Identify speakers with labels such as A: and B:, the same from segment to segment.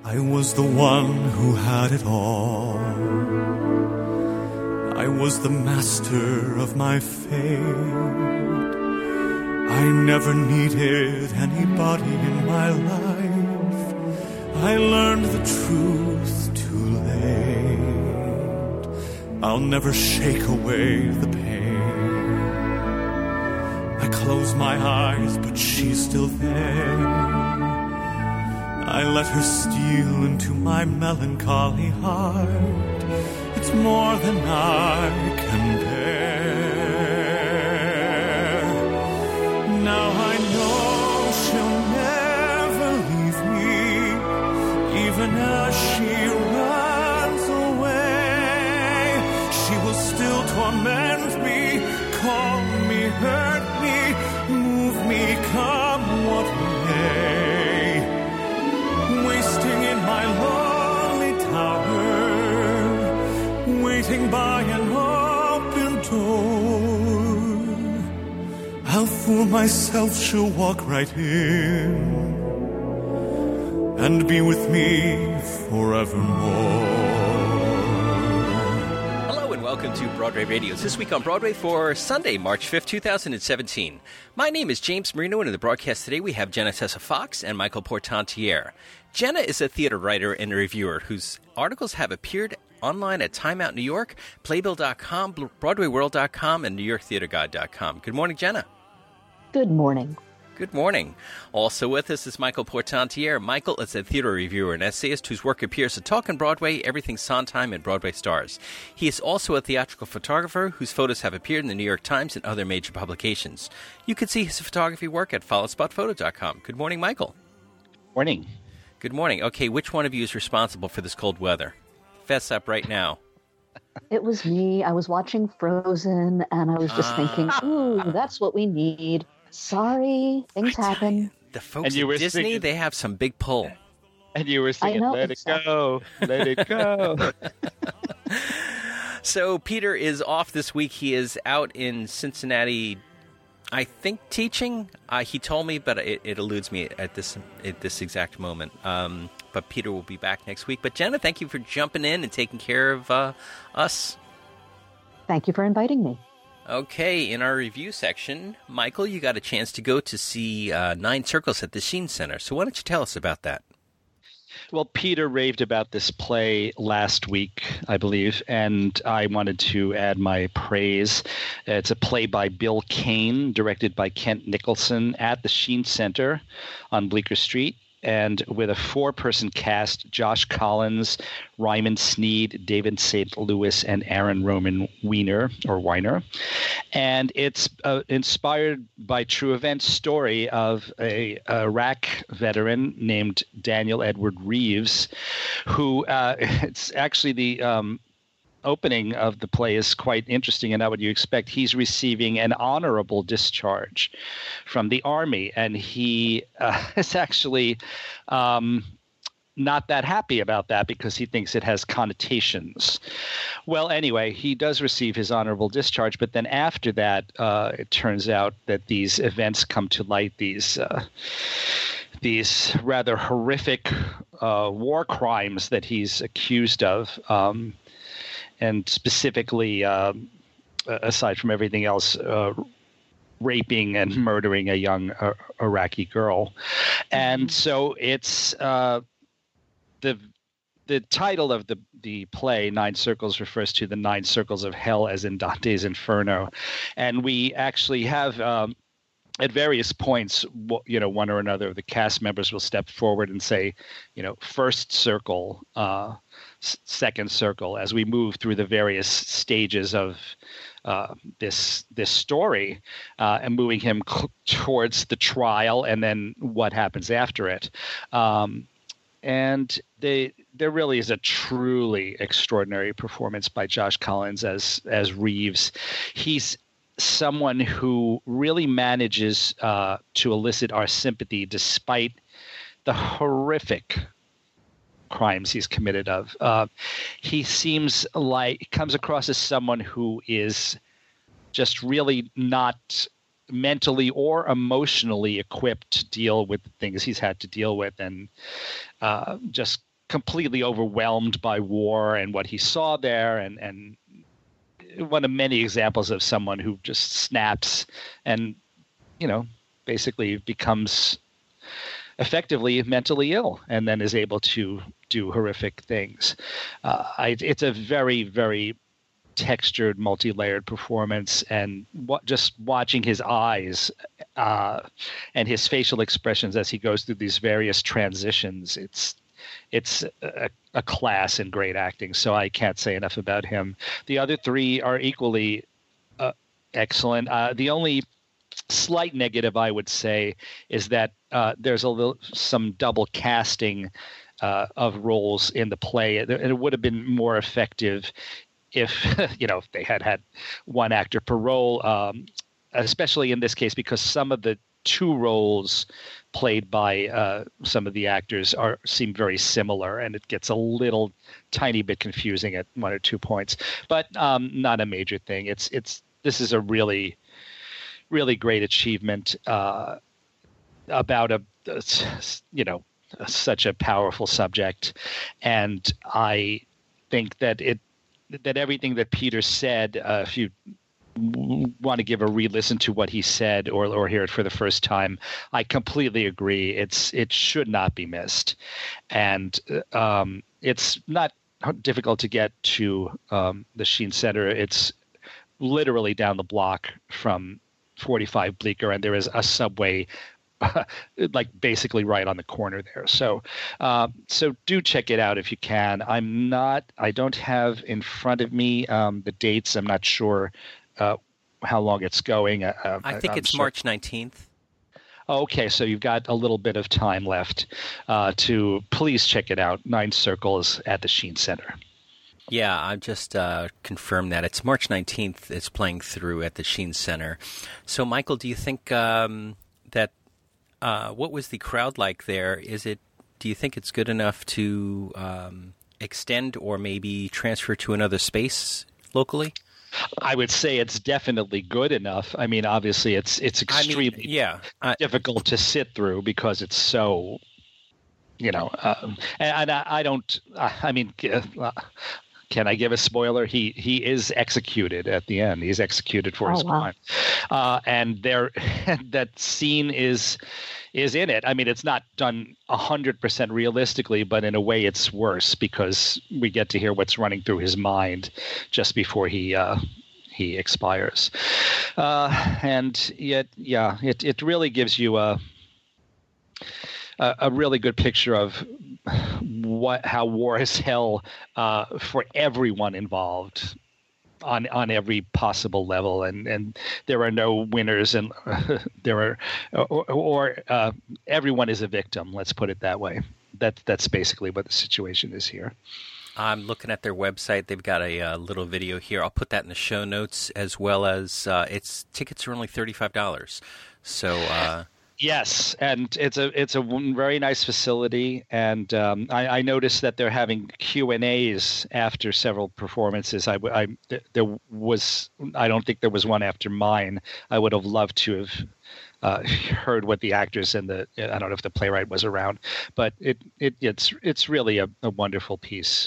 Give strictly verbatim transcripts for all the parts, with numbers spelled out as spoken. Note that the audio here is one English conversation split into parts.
A: I was the one who had it all. I was the master of my fate. I never needed anybody in my life. I learned the truth too late. I'll never shake away the pain. I close my eyes, but she's still there. I let her steal into my melancholy heart. It's more than I can bear. Now I know she'll never leave me, even as she runs away. She will still torment me, call me, hurt me, move me, come what may. Wasting in my lonely tower, waiting by an open door. I'll fool myself, she'll walk right in and be with me forevermore.
B: Welcome to Broadway Radio. This week on Broadway for Sunday, March fifth, twenty seventeen. My name is James Marino, and in the broadcast today we have Jenna Tessa Fox and Michael Portantiere. Jenna is a theater writer and a reviewer whose articles have appeared online at Time Out New York, Playbill dot com, Broadway World dot com, and New York Theater Guide dot com. Good morning, Jenna.
C: Good morning.
B: Good morning. Also with us is Michael Portantiere. Michael is a theater reviewer and essayist whose work appears at Talk on Broadway, Everything Sondheim, and Broadway Stars. He is also a theatrical photographer whose photos have appeared in the New York Times and other major publications. You can see his photography work at follow spot photo dot com. Good morning, Michael.
D: Morning.
B: Good morning. Okay, which one of you is responsible for this cold weather? Fess up right now.
C: It was me. I was watching Frozen, and I was just ah. thinking, ooh, that's what we need. Sorry, things happen.
B: You, the folks at Disney, singing, they have some big pull.
D: And you were singing, know, let exactly. it go, let it go.
B: So Peter is off this week. He is out in Cincinnati, I think, teaching. Uh, he told me, but it, it eludes me at this at this exact moment. Um, but Peter will be back next week. But Jenna, thank you for jumping in and taking care of uh, us.
C: Thank you for inviting me.
B: Okay, in our review section, Michael, you got a chance to go to see uh, Nine Circles at the Sheen Center. So why don't you tell us about that?
D: Well, Peter raved about this play last week, I believe, and I wanted to add my praise. It's a play by Bill Kane, directed by Kent Nicholson at the Sheen Center on Bleecker Street. And with a four-person cast, Josh Collins, Ryman Sneed, David Saint Louis, and Aaron Roman Weiner, or Weiner. And it's uh, inspired by true events story of a, a Iraq veteran named Daniel Edward Reeves, who uh, it's actually the um, opening of the play is quite interesting and not what you expect. He's receiving an honorable discharge from the Army, and he uh, is actually um, not that happy about that because he thinks it has connotations. Well, anyway, he does receive his honorable discharge, but then after that, uh, it turns out that these events come to light, these uh, these rather horrific uh, war crimes that he's accused of. Um, And specifically, uh, aside from everything else, uh, raping and murdering a young uh, Iraqi girl. And so it's uh, the the title of the, the play, Nine Circles, refers to the nine circles of hell, as in Dante's Inferno. And we actually have um, at various points, you know, one or another of the cast members will step forward and say, you know, first circle, uh, s- second circle, as we move through the various stages of uh, this this story, uh, and moving him cl- towards the trial and then what happens after it. Um, and they, there really is a truly extraordinary performance by Josh Collins as as Reeves. He's someone who really manages uh, to elicit our sympathy despite the horrific crimes he's committed of. Uh, he seems like comes across as someone who is just really not mentally or emotionally equipped to deal with the things he's had to deal with, and uh, just completely overwhelmed by war and what he saw there, and, and one of many examples of someone who just snaps and, you know, basically becomes effectively mentally ill and then is able to do horrific things. Uh, I, it's a very, very textured, multi-layered performance, and what, just watching his eyes uh, and his facial expressions as he goes through these various transitions, it's it's a, a class in great acting. So I can't say enough about him. The other three are equally uh, excellent. Uh, the only slight negative I would say is that uh, there's a little some double casting uh, of roles in the play. It, it would have been more effective if, you know, if they had had one actor per role, um, especially in this case, because some of the two roles played by uh, some of the actors are seem very similar, and it gets a little tiny bit confusing at one or two points, but um, not a major thing. It's it's this is a really, really great achievement uh, about a, a you know such a powerful subject, and I think that it. that everything that Peter said, uh, if you want to give a re-listen to what he said or or hear it for the first time, I completely agree. It's it should not be missed, and um, it's not difficult to get to um, the Sheen Center. It's literally down the block from forty-five Bleecker, and there is a subway like basically right on the corner there. So, uh, so do check it out if you can. I'm not, I don't have in front of me um, the dates. I'm not sure uh, how long it's going. Uh,
B: I think
D: I'm
B: it's
D: sure.
B: March nineteenth.
D: Okay, so you've got a little bit of time left uh, to please check it out. Nine Circles at the Sheen Center.
B: Yeah, I just uh, confirmed that. It's March nineteenth. It's playing through at the Sheen Center. So, Michael, do you think um, that Uh, what was the crowd like there? Is it? Do you think it's good enough to um, extend or maybe transfer to another space locally?
D: I would say it's definitely good enough. I mean, obviously, it's it's extremely
B: I mean, yeah. I,
D: difficult to sit through because it's so, you know. Um, and, and I, I don't. I mean. Uh, Can I give a spoiler? He he is executed at the end. He's executed for
C: oh,
D: his
C: wow.
D: crime, uh, and there that scene is is in it. I mean, it's not done a hundred percent realistically, but in a way, it's worse because we get to hear what's running through his mind just before he uh, he expires, uh, and yet, yeah, it it really gives you a a, a really good picture of what how war is hell uh, for everyone involved on on every possible level, and, and there are no winners, and uh, there are or, or uh, everyone is a victim. Let's put it that way. That that's basically what the situation is here.
B: I'm looking at their website. They've got a uh, little video here. I'll put that in the show notes, as well as uh, its tickets are only thirty-five dollars. So. Uh,
D: Yes, and it's a it's a very nice facility, and um, I, I noticed that they're having Q and A's after several performances. I, I there was I don't think there was one after mine. I would have loved to have uh, heard what the actors and the I don't know if the playwright was around, but it, it it's it's really a, a wonderful piece.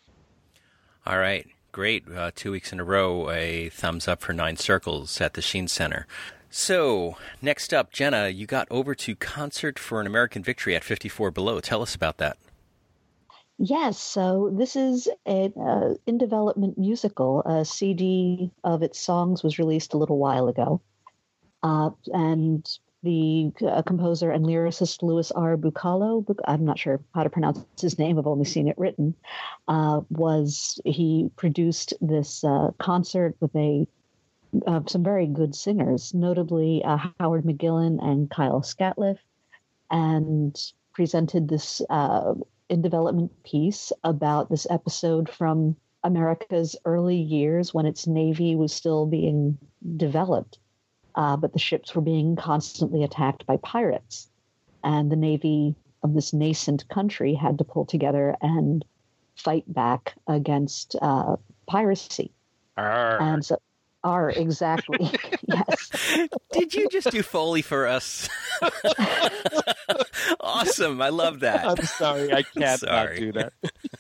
B: All right, great. Uh, two weeks in a row, a thumbs up for Nine Circles at the Sheen Center. So, next up, Jenna, you got over to Concert for an American Victory at fifty-four Below. Tell us about that.
C: Yes, so this is an uh, in-development musical. A C D of its songs was released a little while ago. Uh, and the uh, composer and lyricist Louis R. Bucalo, I'm not sure how to pronounce his name, I've only seen it written, uh, was, he produced this uh, concert with a Uh, some very good singers, notably uh, Howard McGillen and Kyle Scatliff, and presented this uh, in development piece about this episode from America's early years when its navy was still being developed, uh, but the ships were being constantly attacked by pirates, and the navy of this nascent country had to pull together and fight back against uh, piracy.
D: Arr.
C: And so Are exactly. Yes.
B: Did you just do Foley for us? Awesome. I love that.
D: I'm sorry. I can't
B: sorry.
D: not do that.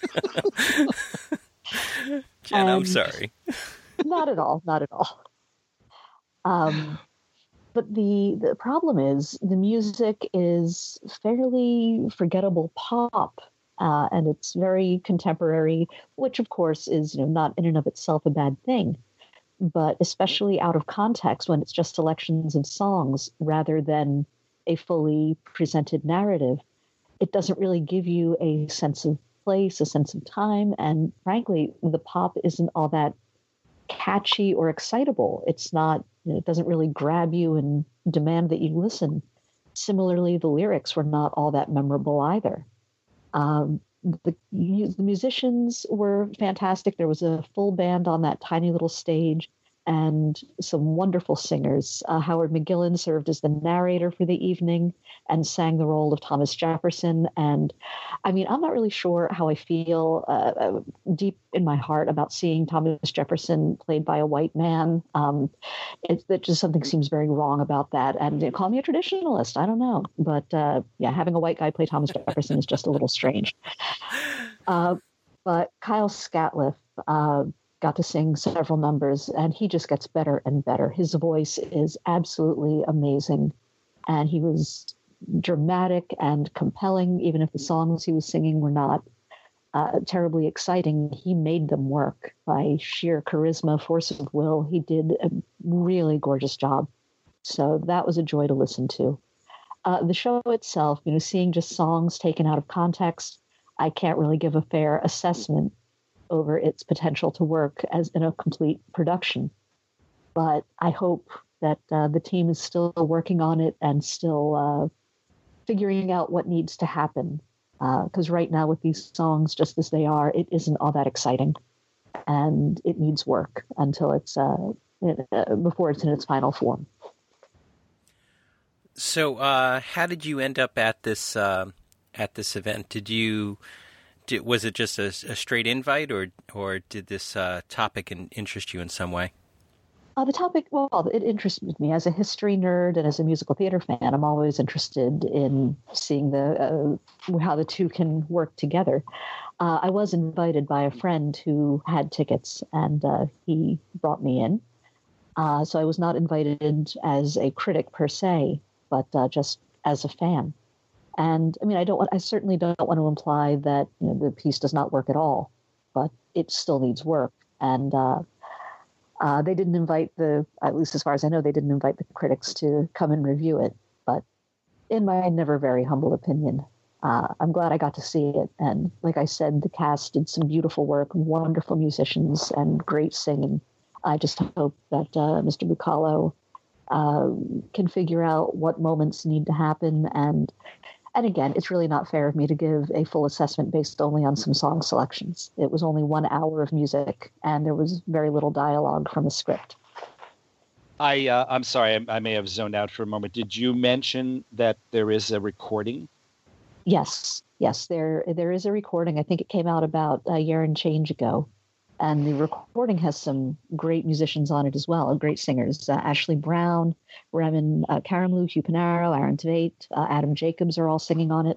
B: Jen, I'm
C: And-
B: sorry.
C: Not at all. Not at all. Um, but the the problem is the music is fairly forgettable pop, uh, and it's very contemporary, which of course is, you know, not in and of itself a bad thing, but especially out of context when it's just selections of songs rather than a fully presented narrative, it doesn't really give you a sense of place, a sense of time, and frankly, the pop isn't all that catchy or excitable. It's not, you know, it doesn't really grab you and demand that you listen. Similarly, the lyrics were not all that memorable either. Um, the, the musicians were fantastic. There was a full band on that tiny little stage and some wonderful singers. Uh, Howard McGillen served as the narrator for the evening and sang the role of Thomas Jefferson. And I mean, I'm not really sure how I feel uh, deep in my heart about seeing Thomas Jefferson played by a white man. Um, it, it just something seems very wrong about that. And you know, call me a traditionalist. I don't know. But uh, yeah, having a white guy play Thomas Jefferson is just a little strange. Uh, but Kyle Scatliff, uh, got to sing several numbers, and he just gets better and better. His voice is absolutely amazing, and he was dramatic and compelling. Even if the songs he was singing were not uh, terribly exciting, he made them work by sheer charisma, force of will. He did a really gorgeous job. So that was a joy to listen to. Uh, the show itself, you know, seeing just songs taken out of context, I can't really give a fair assessment over its potential to work as in a complete production. But I hope that uh, the team is still working on it and still uh, figuring out what needs to happen. Because uh, right now with these songs, just as they are, it isn't all that exciting. And it needs work until it's, uh, it, uh, before it's in its final form.
B: So uh, how did you end up at this, uh, at this event? Did you... Did, was it just a, a straight invite, or or did this uh, topic in, interest you in some way?
C: Uh, the topic, well, it interested me as a history nerd and as a musical theater fan. I'm always interested in seeing the uh, how the two can work together. Uh, I was invited by a friend who had tickets, and uh, he brought me in. Uh, so I was not invited as a critic per se, but uh, just as a fan. And I mean, I don't want, I certainly don't want to imply that, you know, the piece does not work at all, but it still needs work. And uh, uh, they didn't invite the, at least as far as I know, they didn't invite the critics to come and review it. But in my never very humble opinion, uh, I'm glad I got to see it. And like I said, the cast did some beautiful work, wonderful musicians, and great singing. I just hope that uh, Mister Bucalo uh, can figure out what moments need to happen. And And again, it's really not fair of me to give a full assessment based only on some song selections. It was only one hour of music, and there was very little dialogue from the script.
D: I, uh, I'm sorry, I, I may have zoned out for a moment. Did you mention that there is a recording?
C: Yes, yes, there there is a recording. I think it came out about a year and change ago. And the recording has some great musicians on it as well, great singers. Uh, Ashley Brown, Raymond uh, Karamlu, Hugh Panaro, Aaron Tveit, uh, Adam Jacobs are all singing on it.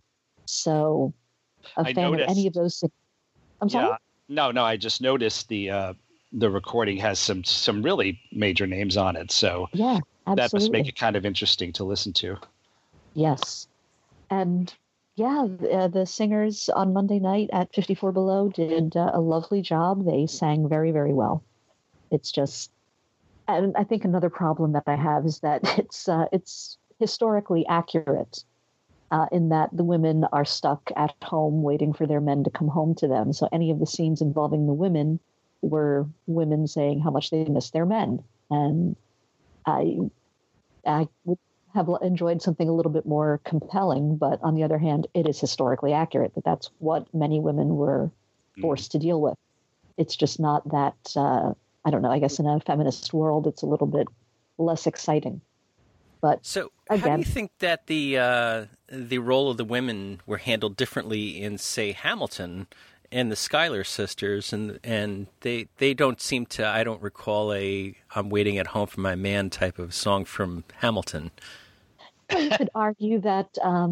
C: So a
D: I
C: fan
D: noticed.
C: of any of those sing- I'm sorry?
D: Yeah, no, no, I just noticed the uh, the recording has some some really major names on it. So
C: Yeah, absolutely.
D: that must make it kind of interesting to listen to.
C: Yes. And yeah, uh, the singers on Monday night at fifty-four Below did uh, a lovely job. They sang very, very well. It's just, and I think another problem that I have is that it's uh, it's historically accurate uh, in that the women are stuck at home waiting for their men to come home to them. So any of the scenes involving the women were women saying how much they miss their men. And I, I would have enjoyed something a little bit more compelling, but on the other hand, it is historically accurate that that's what many women were forced to deal with. It's just not that, uh, I don't know, I guess in a feminist world, it's a little bit less exciting. But
B: so
C: again,
B: how do you think that the uh, the role of the women were handled differently in, say, Hamilton and the Schuyler sisters? And and they they don't seem to, I don't recall a I'm waiting at home for my man type of song from Hamilton.
C: you could argue that um,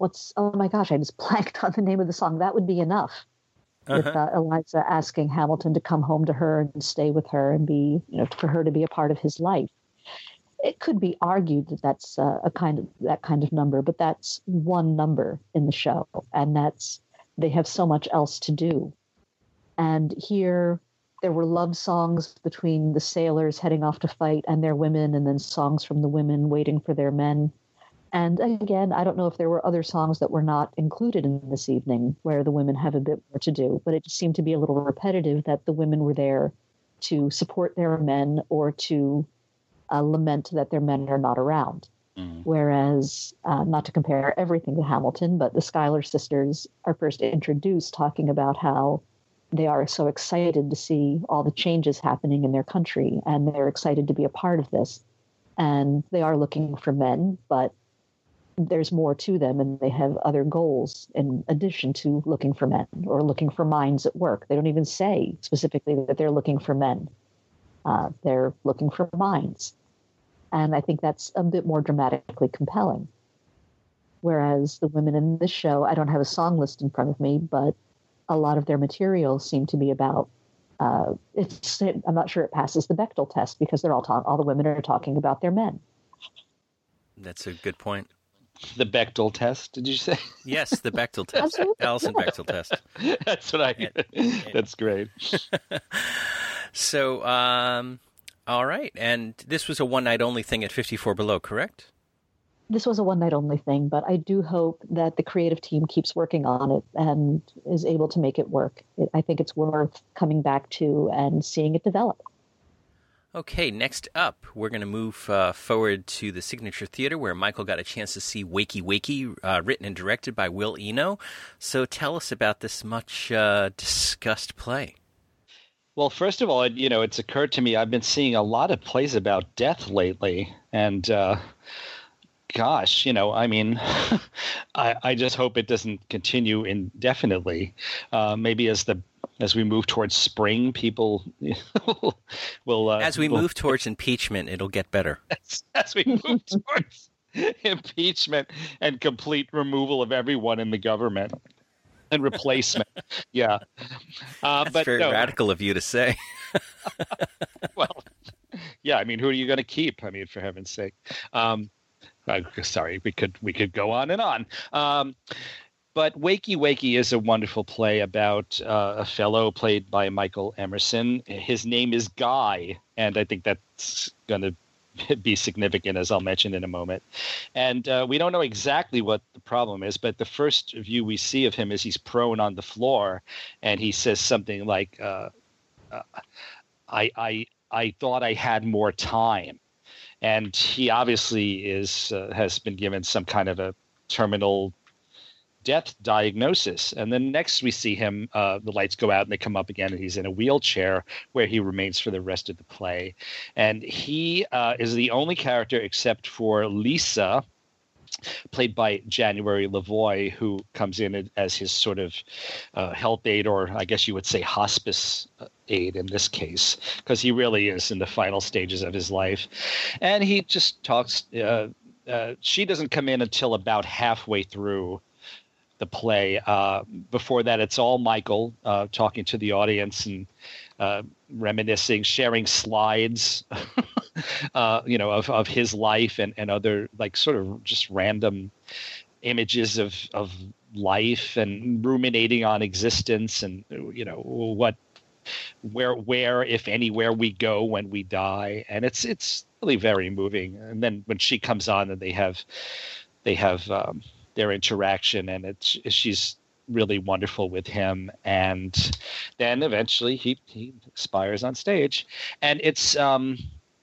C: what's, oh my gosh, I just blanked on the name of the song. That Would Be Enough. Uh-huh. With uh, Eliza asking Hamilton to come home to her and stay with her and be, you know, for her to be a part of his life. It could be argued that that's uh, a kind of that kind of number, but that's one number in the show, and that's they have so much else to do. And here, there were love songs between the sailors heading off to fight and their women, and then songs from the women waiting for their men. And again, I don't know if there were other songs that were not included in this evening where the women have a bit more to do, but it just seemed to be a little repetitive that the women were there to support their men or to uh, lament that their men are not around. Mm. Whereas, uh, not to compare everything to Hamilton, but the Schuyler sisters are first introduced talking about how they are so excited to see all the changes happening in their country, and they're excited to be a part of this. And they are looking for men, but there's more to them, and they have other goals in addition to looking for men or looking for minds at work. They don't even say specifically that they're looking for men. Uh, they're looking for minds. And I think that's a bit more dramatically compelling. Whereas the women in this show, I don't have a song list in front of me, but a lot of their material seem to be about, uh, it's, I'm not sure it passes the Bechdel test because they're all talk, all the women are talking about their men.
B: That's a good point.
D: The Bechdel test, did you say?
B: Yes, the Bechdel test. Alison Bechdel test.
D: That's what I and, That's great.
B: So, um, all right. And this was a one-night-only thing at fifty-four Below, correct?
C: This was a one-night-only thing, but I do hope that the creative team keeps working on it and is able to make it work. It, I think it's worth coming back to and seeing it develop.
B: Okay, next up, we're going to move uh, forward to the Signature Theater, where Michael got a chance to see Wakey Wakey, uh, written and directed by Will Eno. So tell us about this much uh, discussed play.
D: Well, first of all, you know, it's occurred to me I've been seeing a lot of plays about death lately, and uh, gosh, you know, I mean, I, I just hope it doesn't continue indefinitely. Uh, maybe as the As we move towards spring, people will. Uh,
B: as we
D: will,
B: move towards impeachment, it'll get better.
D: As, as we move towards impeachment and complete removal of everyone in the government and replacement. Yeah.
B: Uh, That's
D: but
B: very
D: no.
B: radical of you to say.
D: Well, yeah. I mean, who are you going to keep? I mean, for heaven's sake. Um, uh, sorry, we could we could go on and on. Um, But Wakey Wakey is a wonderful play about uh, a fellow played by Michael Emerson. His name is Guy, and I think that's going to be significant, as I'll mention in a moment. And uh, we don't know exactly what the problem is, but the first view we see of him is he's prone on the floor, and he says something like, uh, uh, I, I, I thought I had more time. And he obviously is uh, has been given some kind of a terminal death diagnosis. And then next we see him, uh, the lights go out and they come up again, and he's in a wheelchair where he remains for the rest of the play. And he uh, is the only character except for Lisa, played by January Lavoie, who comes in as his sort of uh, health aide, or I guess you would say hospice aide in this case, because he really is in the final stages of his life. And he just talks, uh, uh, she doesn't come in until about halfway through the play. Uh, before that, it's all Michael uh, talking to the audience and uh, reminiscing, sharing slides, uh, you know, of, of his life and, and other like sort of just random images of, of life and ruminating on existence and, you know, what, where, where, if anywhere we go when we die. And it's, it's really very moving. And then when she comes on and they have, they have, um, their interaction, and it's she's really wonderful with him. And then eventually he, he expires on stage. And it's um,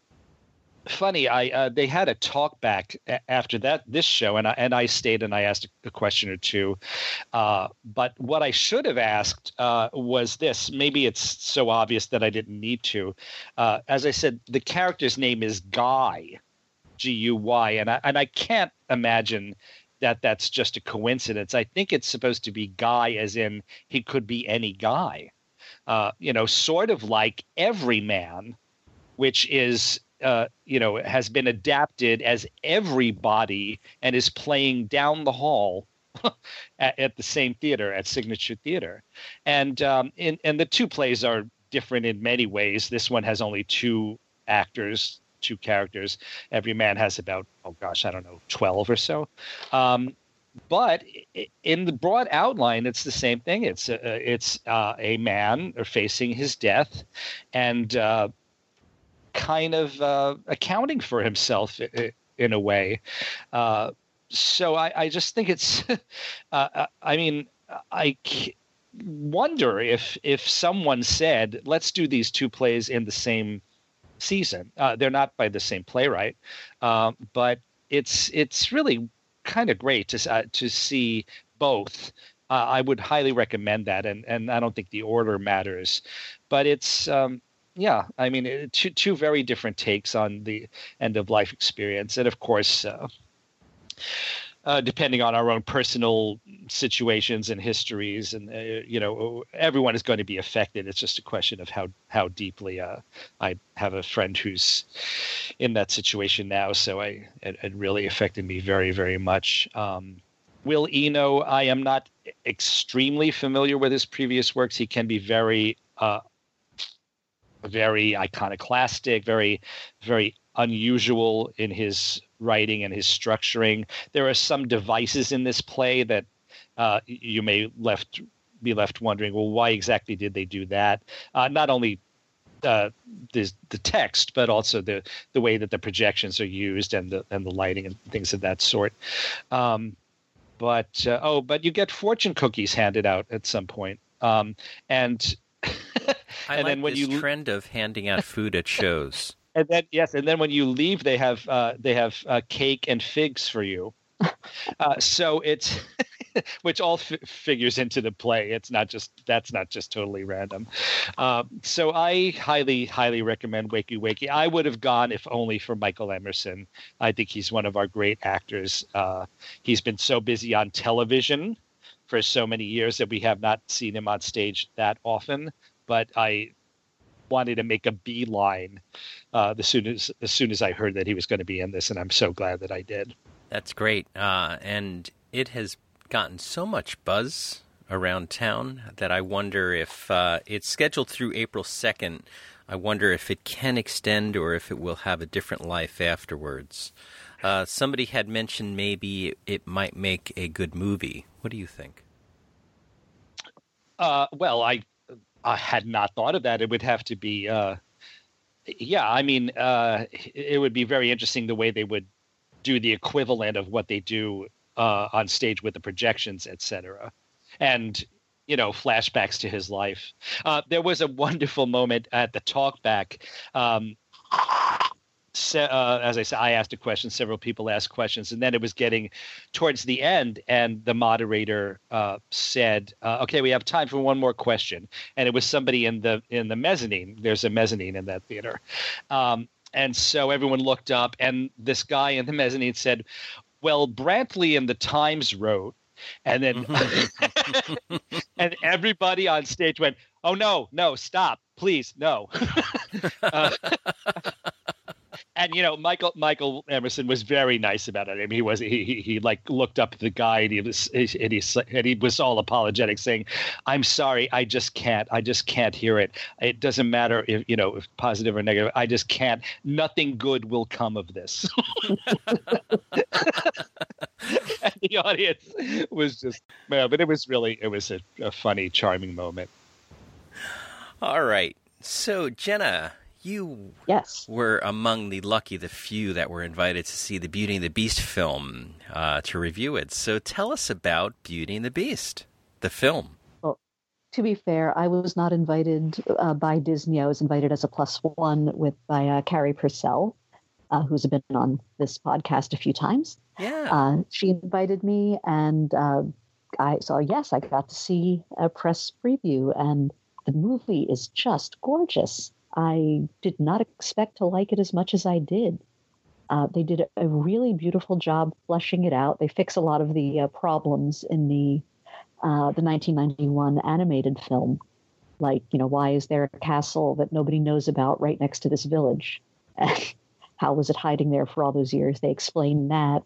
D: funny. I uh, they had a talk back after that this show, and I and I stayed and I asked a question or two. Uh, but what I should have asked uh, was this. Maybe it's so obvious that I didn't need to. Uh, as I said, the character's name is Guy, G U Y, and I and I can't imagine that that's just a coincidence. I think it's supposed to be Guy as in he could be any guy, uh, you know, sort of like Everyman, which is, uh, you know, has been adapted as everybody and is playing down the hall at, at the same theater, at Signature Theater. And um, in, and the two plays are different in many ways. This one has only two actors, two characters. Every Man has about, oh gosh, I don't know, twelve or so. Um, but in the broad outline, it's the same thing. It's a, it's uh, a man facing his death and uh, kind of uh, accounting for himself in a way. Uh, so I, I just think it's, uh, I mean, I wonder if if someone said, let's do these two plays in the same season. Uh, they're not by the same playwright, uh, but it's it's really kind of great to uh, to see both. Uh, I would highly recommend that, and and I don't think the order matters, but it's um, yeah. I mean, it, two two very different takes on the end of life experience, and of course. Uh, Uh, depending on our own personal situations and histories, and uh, you know, everyone is going to be affected. It's just a question of how how deeply. Uh, I have a friend who's in that situation now, so I it, it really affected me very very much. Um, Will Eno, I am not extremely familiar with his previous works. He can be very uh, very iconoclastic, very very unusual in his writing and his structuring. There are some devices in this play that uh, you may left be left wondering, well, why exactly did they do that? Uh, not only uh, the the text, but also the the way that the projections are used and the and the lighting and things of that sort. Um, but uh, oh, but you get fortune cookies handed out at some point, um, and
B: I
D: and
B: like
D: then when
B: this
D: you
B: trend of handing out food at shows.
D: And then yes, and then when you leave, they have uh, they have uh, cake and figs for you. Uh, so it's which all f- figures into the play. It's not just that's not just totally random. Um, so I highly highly recommend Wakey Wakey. I would have gone if only for Michael Emerson. I think he's one of our great actors. Uh, he's been so busy on television for so many years that we have not seen him on stage that often. But I wanted to make a beeline uh, as soon as as soon as I heard that he was going to be in this, and I'm so glad that I did.
B: That's great, uh, and it has gotten so much buzz around town that I wonder if uh, it's scheduled through April second. I wonder if it can extend or if it will have a different life afterwards. Uh, somebody had mentioned maybe it might make a good movie. What do you think?
D: Uh, well, I I had not thought of that. It would have to be, uh, yeah. I mean, uh, it would be very interesting the way they would do the equivalent of what they do uh, on stage with the projections, et cetera, and you know, flashbacks to his life. Uh, there was a wonderful moment at the talkback. Um, se- uh, as I said, I asked a question. Several people asked questions, and then it was getting towards the end, and the moderator uh, said, uh, "Okay, we have time for one more question." And it was somebody in the in the mezzanine. There's a mezzanine in that theater. Um, And so everyone looked up, and this guy in the mezzanine said, well, Brantley in the Times wrote, and then and everybody on stage went, oh, no, no, stop, please, no. uh, and, you know, Michael Michael Emerson was very nice about it. I mean, he was he he, he like looked up at the guy, and he was and he, and he was all apologetic, saying, "I'm sorry, I just can't. I just can't hear it. It doesn't matter if you know if positive or negative. I just can't. Nothing good will come of this." And the audience was just, man, but it was really it was a, a funny, charming moment.
B: All right, so Jenna. You
C: yes.
B: were among the lucky, the few that were invited to see the Beauty and the Beast film uh, to review it. So tell us about Beauty and the Beast, the film.
C: Well, to be fair, I was not invited uh, by Disney. I was invited as a plus one with by uh, Carrie Purcell, uh, who's been on this podcast a few times.
B: Yeah.
C: Uh, she invited me, and uh, I so yes, I got to see a press preview, and the movie is just gorgeous. I did not expect to like it as much as I did. Uh, they did a really beautiful job fleshing it out. They fix a lot of the uh, problems in the uh, the nineteen ninety-one animated film, like, you know, why is there a castle that nobody knows about right next to this village? How was it hiding there for all those years? They explain that.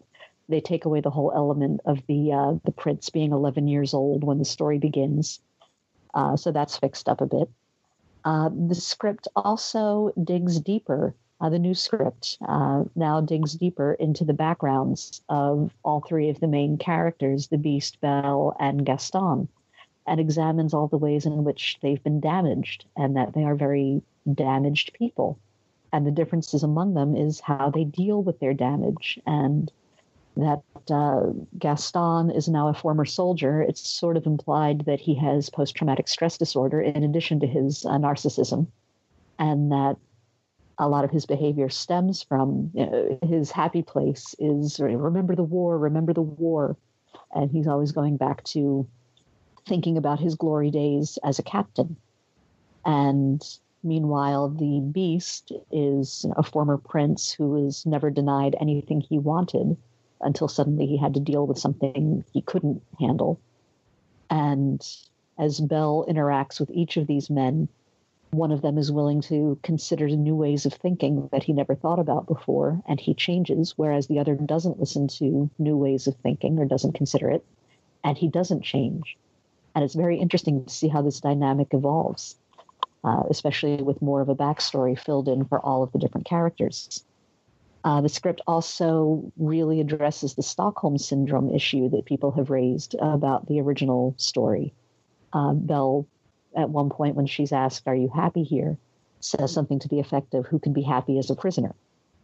C: they take away the whole element of the uh, the prince being eleven years old when the story begins. Uh, so that's fixed up a bit. Uh, the script also digs deeper. Uh, the new script uh, now digs deeper into the backgrounds of all three of the main characters, the Beast, Belle, and Gaston, and examines all the ways in which they've been damaged and that they are very damaged people. And the differences among them is how they deal with their damage. And that uh, Gaston is now a former soldier. It's sort of implied that he has post-traumatic stress disorder in addition to his uh, narcissism, and that a lot of his behavior stems from, you know, his happy place is remember the war, remember the war. And he's always going back to thinking about his glory days as a captain. And meanwhile, the Beast is a former prince who was never denied anything he wanted until suddenly he had to deal with something he couldn't handle. And as Belle interacts with each of these men, one of them is willing to consider new ways of thinking that he never thought about before, and he changes, whereas the other doesn't listen to new ways of thinking or doesn't consider it, and he doesn't change. And it's very interesting to see how this dynamic evolves, uh, especially with more of a backstory filled in for all of the different characters. Uh, the script also really addresses the Stockholm Syndrome issue that people have raised about the original story. Uh, Belle, at one point when she's asked, "Are you happy here?" says something to the effect of, "Who can be happy as a prisoner?"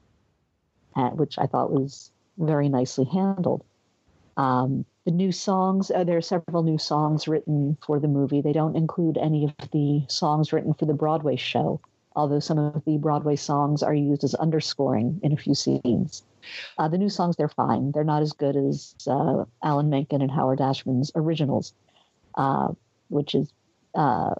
C: Uh, which I thought was very nicely handled. Um, the new songs, uh, there are several new songs written for the movie. They don't include any of the songs written for the Broadway show, although some of the Broadway songs are used as underscoring in a few scenes. Uh, the new songs, they're fine. They're not as good as uh, Alan Menken and Howard Ashman's originals, uh, which is Uh,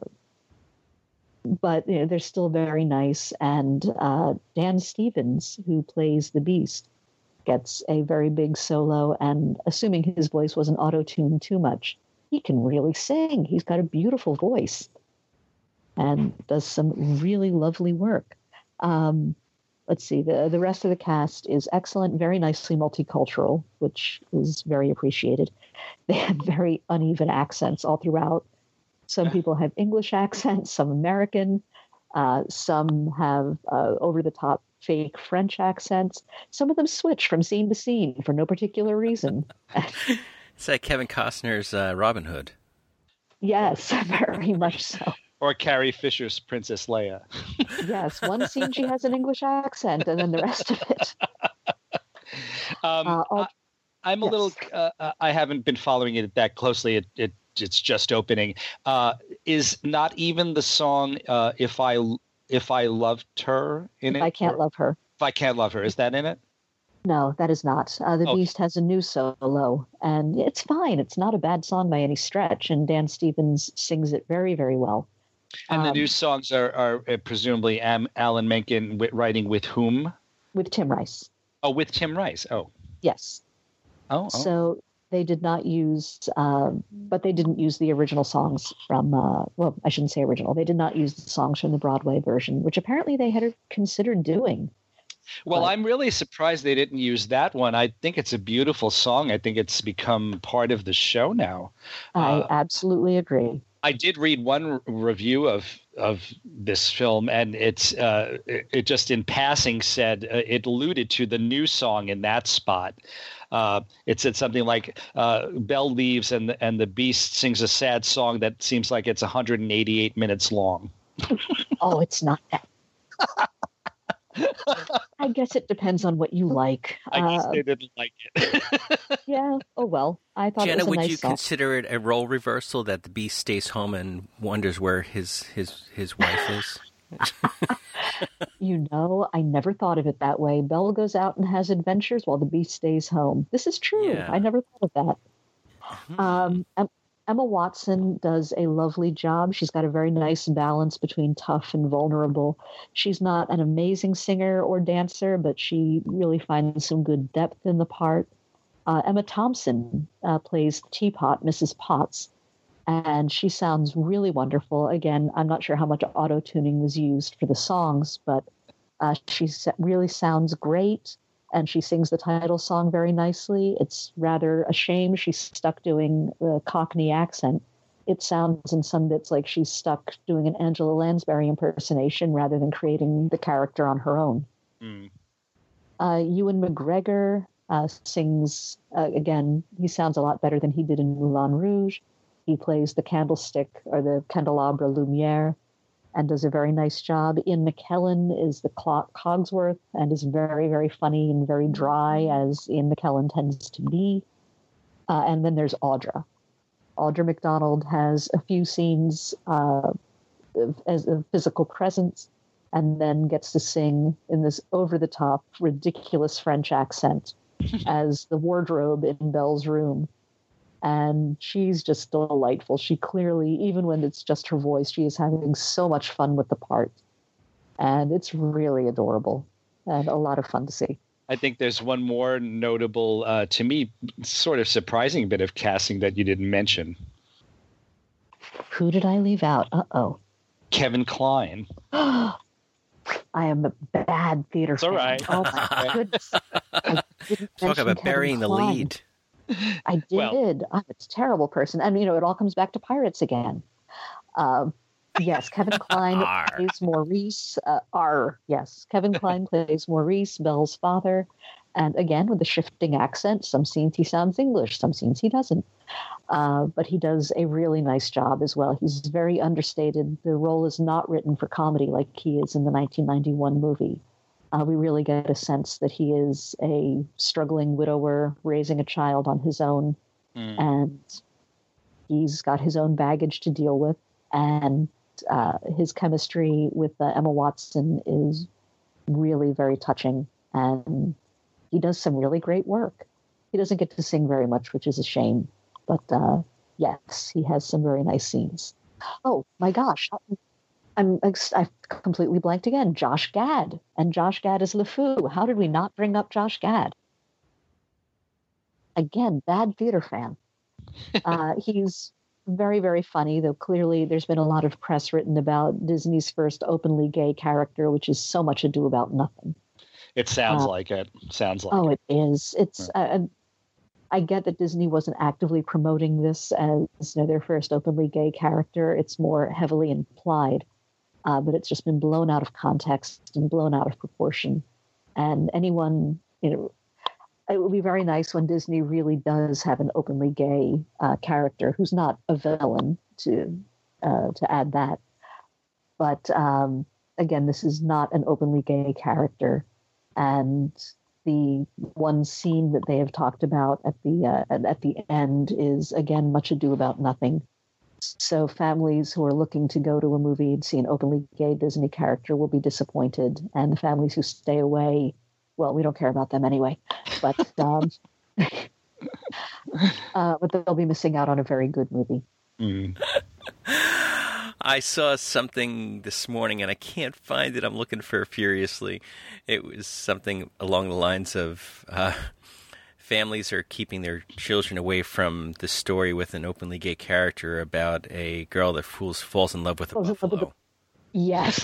C: but you know, they're still very nice. And uh, Dan Stevens, who plays the Beast, gets a very big solo. And assuming his voice wasn't auto-tuned too much, he can really sing. He's got a beautiful voice and does some really lovely work. Um, let's see, the, the rest of the cast is excellent, very nicely multicultural, which is very appreciated. They have very uneven accents all throughout. Some people have English accents, some American, uh, some have uh, over-the-top fake French accents. Some of them switch from scene to scene for no particular reason.
B: It's like Kevin Costner's uh, Robin Hood.
C: Yes, very much so.
D: Or Carrie Fisher's Princess Leia.
C: Yes, one scene she has an English accent, and then the rest of it.
D: Um,
C: uh, all,
D: I, I'm a
C: yes.
D: little. Uh, I haven't been following it that closely. It, it it's just opening. Uh, is not even the song uh, "If I If I Loved Her" in
C: if
D: it?
C: I Can't
D: or,
C: Love Her.
D: If I Can't Love Her, is that in it?
C: No, that is not. Uh, the
D: oh.
C: Beast has a new solo, and it's fine. It's not a bad song by any stretch, and Dan Stevens sings it very, very well.
D: And
C: um,
D: the new songs are, are uh, presumably Am, Alan Menken w- writing with whom?
C: With Tim Rice.
D: Oh, with Tim Rice. Oh.
C: Yes.
D: Oh. oh.
C: So they did not use, uh, but they didn't use the original songs from, uh, well, I shouldn't say original. They did not use the songs from the Broadway version, which apparently they had considered doing.
D: Well,
C: but,
D: I'm really surprised they didn't use that one. I think it's a beautiful song. I think it's become part of the show now.
C: I
D: uh,
C: absolutely agree.
D: I did read one r- review of of this film, and it's uh, it, it just in passing said uh, it alluded to the new song in that spot. Uh, it said something like uh, Belle leaves and the, and the Beast sings a sad song that seems like it's one hundred eighty-eight minutes long.
C: Oh, it's not that. I guess it depends on what you like.
D: I guess
C: uh,
D: they didn't like it.
C: Yeah. Oh well. I thought
B: Jenna,
C: it was a
B: would
C: nice
B: you
C: song.
B: consider it a role reversal that the Beast stays home and wonders where his his his wife is?
C: You know, I never thought of it that way. Belle goes out and has adventures while the Beast stays home. This is true.
B: Yeah.
C: I never thought of that.
B: Hmm.
C: Um, Em- Emma Watson does a lovely job. She's got a very nice balance between tough and vulnerable. She's not an amazing singer or dancer, but she really finds some good depth in the part. Uh, Emma Thompson uh, plays Teapot, Missus Potts, and she sounds really wonderful. Again, I'm not sure how much auto-tuning was used for the songs, but uh, she really sounds great. and she sings the title song very nicely. It's rather a shame she's stuck doing the Cockney accent. It sounds in some bits like she's stuck doing an Angela Lansbury impersonation rather than creating the character on her own. Mm. Uh, Ewan McGregor uh, sings, uh, again, he sounds a lot better than he did in Moulin Rouge. He plays the candlestick or the candelabra Lumiere and does a very nice job. Ian McKellen is the clock Cogsworth and is very, very funny and very dry, as Ian McKellen tends to be. Uh, and then there's Audra. Audra McDonald has a few scenes uh, as a physical presence and then gets to sing in this over-the-top, ridiculous French accent as the wardrobe in Belle's room. And she's just delightful. She clearly, even when it's just her voice, she is having so much fun with the part. And it's really adorable and a lot of fun to see.
D: I think there's one more notable, uh, to me, sort of surprising bit of casting that you didn't mention.
C: Who did I leave out? Uh-oh.
D: Kevin Kline.
C: I am a bad theater
D: it's
C: fan.
D: All right.
C: Oh, my goodness. I didn't
B: Talk about
C: Kevin
B: burying
C: Kline.
B: the lead.
C: I did.
D: Well,
C: I'm a terrible person. And, you know, it all comes back to Pirates again. Um, yes, Kevin Kline plays Maurice. Uh, R, yes. Kevin Kline plays Maurice, Belle's father. And again, with a shifting accent. Some scenes he sounds English, some scenes he doesn't. Uh, but he does a really nice job as well. He's very understated. The role is not written for comedy like he is in the nineteen ninety-one movie. Uh, we really get a sense that he is a struggling widower raising a child on his own. Mm. And he's got his own baggage to deal with. And uh, his chemistry with uh, Emma Watson is really very touching. And he does some really great work. He doesn't get to sing very much, which is a shame. But uh, yes, he has some very nice scenes. Oh, my gosh. I'm, I've completely blanked again. Josh Gad. And Josh Gad is LeFou. How did we not bring up Josh Gad? Again, bad theater fan. Uh, he's very, very funny, though clearly there's been a lot of press written about Disney's first openly gay character, which is So Much Ado About Nothing.
D: It sounds
C: uh,
D: like it. Sounds like
C: oh,
D: it.
C: Oh, it is. It's...
D: Yeah.
C: Uh, I get that Disney wasn't actively promoting this as, you know, their first openly gay character. It's more heavily implied. Uh, but it's just been blown out of context and blown out of proportion. And anyone, you know, it would be very nice when Disney really does have an openly gay uh, character who's not a villain, to uh, to add that. But um, again, this is not an openly gay character, and the one scene that they have talked about at the uh, at the end is again Much Ado About Nothing. So families who are looking to go to a movie and see an openly gay Disney character will be disappointed. And the families who stay away, well, we don't care about them anyway. But um, uh, but they'll be missing out on a very good movie.
D: Mm.
B: I saw something this morning, and I can't find it. I'm looking for it furiously. It was something along the lines of... Uh, families are keeping their children away from the story with an openly gay character about a girl that fools, falls in love with a falls buffalo.
C: The... Yes.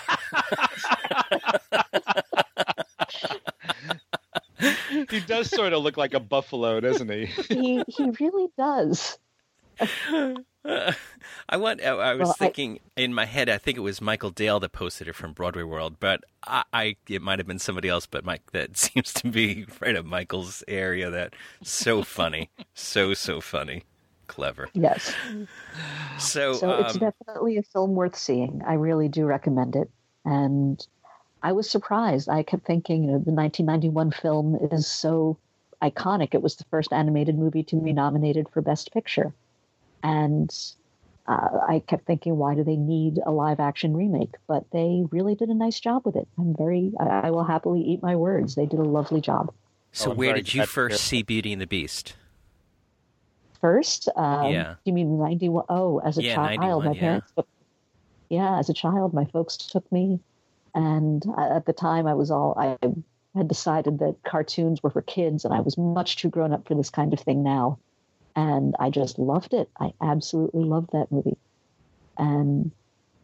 D: He does sort of look like a buffalo, doesn't he?
C: he he really does.
B: Uh, I want. I was
C: well,
B: thinking
C: I,
B: in my head. I think it was Michael Dale that posted it from Broadway World, but I, I it might have been somebody else. But Mike, that seems to be right up Michael's area. That so funny, so so funny, clever.
C: Yes.
B: So,
C: so
B: um,
C: it's definitely a film worth seeing. I really do recommend it, and I was surprised. I kept thinking, you know, the nineteen ninety-one film is so iconic. It was the first animated movie to be nominated for Best Picture. And uh, I kept thinking, why do they need a live action remake? But they really did a nice job with it. I'm very, I, I will happily eat my words. They did a lovely job.
B: So
D: oh,
B: where did you first see Beauty and the Beast?
C: First? Um,
B: yeah.
C: You mean ninety-one? Oh, as a
B: yeah,
C: child, my
B: yeah.
C: parents took, yeah, as a child, my folks took me. And at the time I was all, I had decided that cartoons were for kids and I was much too grown up for this kind of thing now. And I just loved it. I absolutely loved that movie. And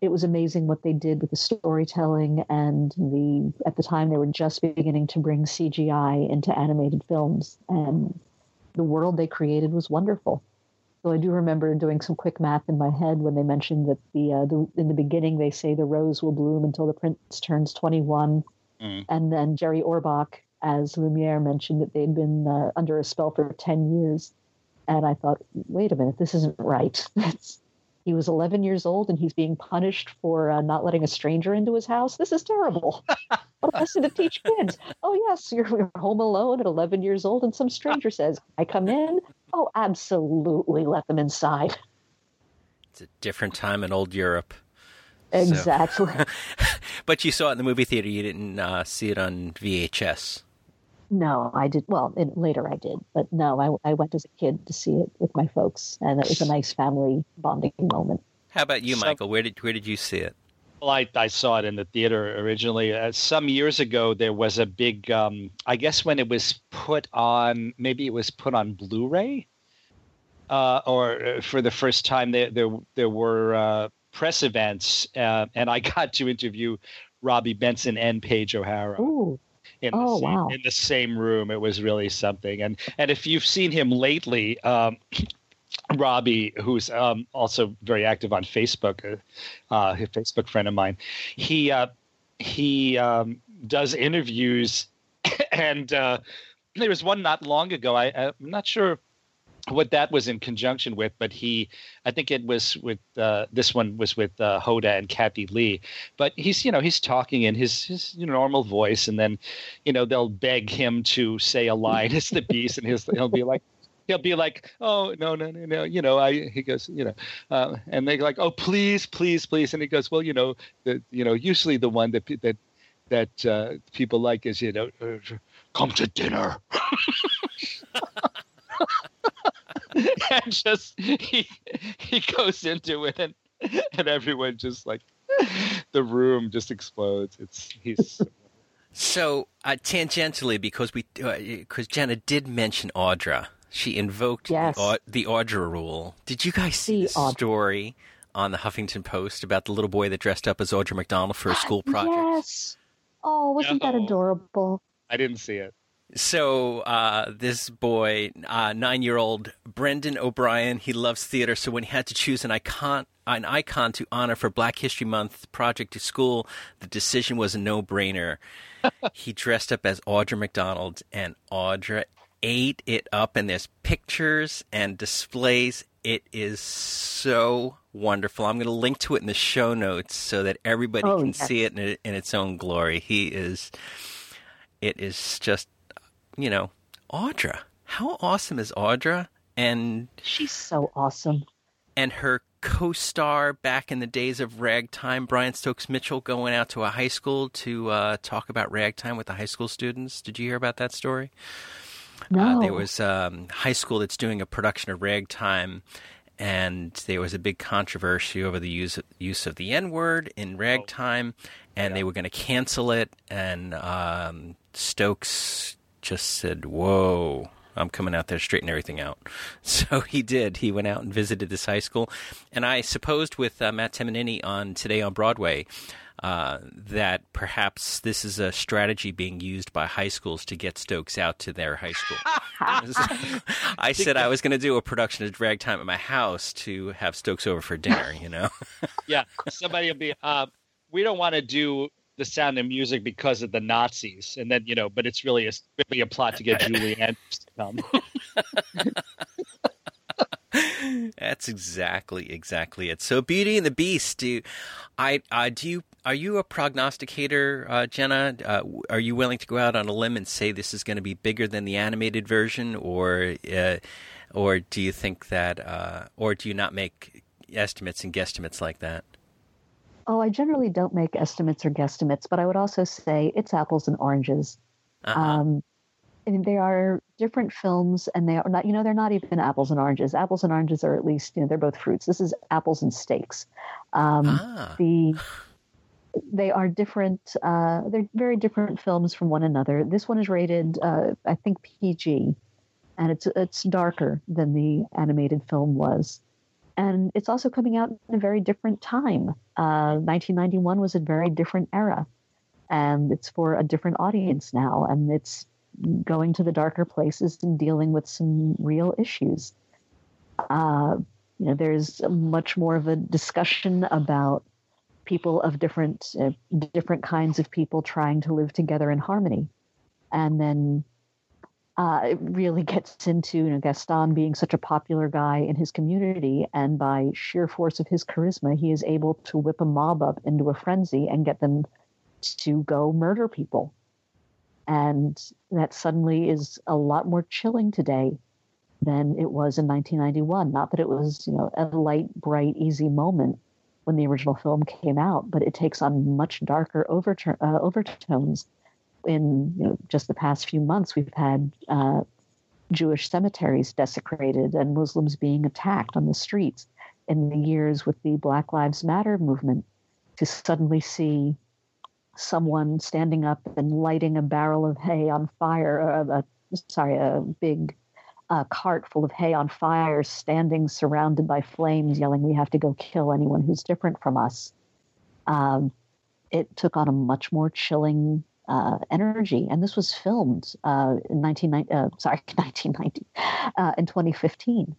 C: it was amazing what they did with the storytelling, and the at the time they were just beginning to bring C G I into animated films, and the world they created was wonderful. So I do remember doing some quick math in my head when they mentioned that the, uh, the in the beginning they say the rose will bloom until the prince turns twenty-one, mm. and then Jerry Orbach as Lumiere mentioned that they'd been uh, under a spell for ten years, and I thought, wait a minute, this isn't right. He was eleven years old and he's being punished for uh, not letting a stranger into his house. This is terrible. What a lesson to teach kids. Oh, yes, you're, you're home alone at eleven years old and some stranger says, I come in. Oh, absolutely. Let them inside.
B: It's a different time in old Europe.
C: Exactly.
B: So. But you saw it in the movie theater. You didn't uh, see it on V H S.
C: No, I did. Well, in, later I did, but no, I, I went as a kid to see it with my folks, and it was a nice family bonding moment.
B: How about you,
D: so,
B: Michael? Where did where did you see it?
D: Well, I, I saw it in the theater originally. Uh, some years ago, there was a big, um, I guess when it was put on, maybe it was put on Blu-ray, uh, or for the first time, there there, there were uh, press events, uh, and I got to interview Robbie Benson and Paige O'Hara.
C: Ooh.
D: In the,
C: oh,
D: same,
C: wow.
D: in the same room. It was really something. And and if you've seen him lately, um, Robbie, who's um, also very active on Facebook, uh, uh, a Facebook friend of mine, he uh, he um, does interviews. And uh, there was one not long ago. I, I'm not sure what that was in conjunction with, but he, I think it was with, uh, this one was with uh, Hoda and Kathy Lee, but he's, you know, he's talking in his, his you know, normal voice, and then, you know, they'll beg him to say a line as the Beast, and his, he'll be like, he'll be like, oh, no, no, no, no, you know, I, he goes, you know, uh, and they're like, oh, please, please, please. And he goes, well, you know, the, you know, usually the one that, that, that uh, people like is, you know, uh, come to dinner. And just he he goes into it, and and everyone just like the room just explodes. It's he's
B: so uh, tangentially because we because uh, Jenna did mention Audra. She invoked
C: yes.
B: the, the Audra rule. Did you guys see the
C: Audra.
B: story on the Huffington Post about the little boy that dressed up as Audra McDonald for a school project?
C: Yes. Oh, wasn't
D: no.
C: that adorable?
D: I didn't see it.
B: So uh, this boy, uh, nine-year-old Brendan O'Brien, he loves theater. So when he had to choose an icon, an icon to honor for Black History Month project to school, the decision was a no-brainer. He dressed up as Audra McDonald, and Audra ate it up. And there's pictures and displays. It is so wonderful. I'm going to link to it in the show notes so that everybody
C: oh,
B: can
C: yes.
B: see it in, in its own glory. He is. It is just. You know, Audra. How awesome is Audra? And
C: she's so awesome.
B: And her co-star back in the days of Ragtime, Brian Stokes Mitchell, going out to a high school to uh, talk about Ragtime with the high school students. Did you hear about that story?
C: No.
B: Uh, there was a um, high school that's doing a production of Ragtime, and there was a big controversy over the use of, use of the N-word in Ragtime, and yeah. they were going to cancel it, and um, Stokes just said, whoa, I'm coming out there to straighten everything out. So he did. He went out and visited this high school. And I supposed with uh, Matt Temenini on Today on Broadway uh, that perhaps this is a strategy being used by high schools to get Stokes out to their high school. I said I was going to do a production of Ragtime at my house to have Stokes over for dinner, you know?
D: Yeah, somebody will be, uh, we don't want to do The Sound of Music because of the Nazis, and then you know, but it's really a really a plot to get Julie Andrews to come.
B: That's exactly exactly it. So, Beauty and the Beast. Do I? Uh, do you? Are you a prognosticator, uh, Jenna? Uh, are you willing to go out on a limb and say this is going to be bigger than the animated version, or uh, or do you think that, uh, or do you not make estimates and guesstimates like that?
C: Oh, I generally don't make estimates or guesstimates, but I would also say it's apples and oranges. Uh-huh. Um, I mean, they are different films, and they are not, you know, they're not even apples and oranges. Apples and oranges are at least, you know, they're both fruits. This is apples and steaks. Um, ah. The they are different. Uh, they're very different films from one another. This one is rated, uh, I think, P G, and it's it's darker than the animated film was. And it's also coming out in a very different time. Uh, nineteen ninety-one was a very different era, and it's for a different audience now, and it's going to the darker places and dealing with some real issues. Uh, you know, there's much more of a discussion about people of different uh, different kinds of people trying to live together in harmony, and then Uh, it really gets into, you know, Gaston being such a popular guy in his community, and by sheer force of his charisma, he is able to whip a mob up into a frenzy and get them to go murder people. And that suddenly is a lot more chilling today than it was in nineteen ninety-one. Not that it was, you know, a light, bright, easy moment when the original film came out, but it takes on much darker overtur- uh, overtones. In you know, just the past few months, we've had uh, Jewish cemeteries desecrated and Muslims being attacked on the streets. In the years with the Black Lives Matter movement, to suddenly see someone standing up and lighting a barrel of hay on fire, uh, a, sorry, a big uh, cart full of hay on fire, standing surrounded by flames, yelling, "We have to go kill anyone who's different from us." Um, it took on a much more chilling Uh, energy, and this was filmed uh, in nineteen ninety. Uh, sorry, nineteen ninety uh, in twenty fifteen.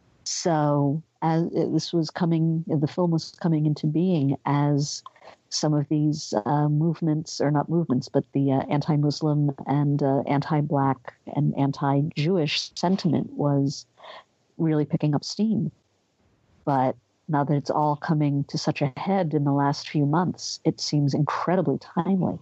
C: So, as it, this was coming, the film was coming into being as some of these uh, movements, or not movements, but the uh, anti-Muslim and uh, anti-Black and anti-Jewish sentiment was really picking up steam. But now that it's all coming to such a head in the last few months, it seems incredibly timely.